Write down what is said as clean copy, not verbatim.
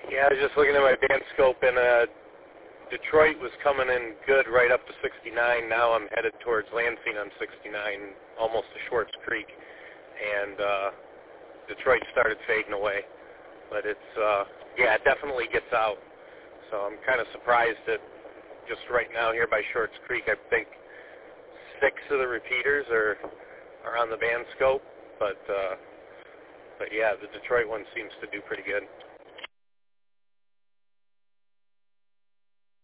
Yeah, I was just looking at my band scope, and Detroit was coming in good right up to 69. Now I'm headed towards Lansing on 69, almost to Schwartz Creek, and Detroit started fading away. But it's, it definitely gets out. So I'm kind of surprised that just right now here by Schwartz Creek, I think 6 of the repeaters are on the band scope. But yeah, the Detroit one seems to do pretty good.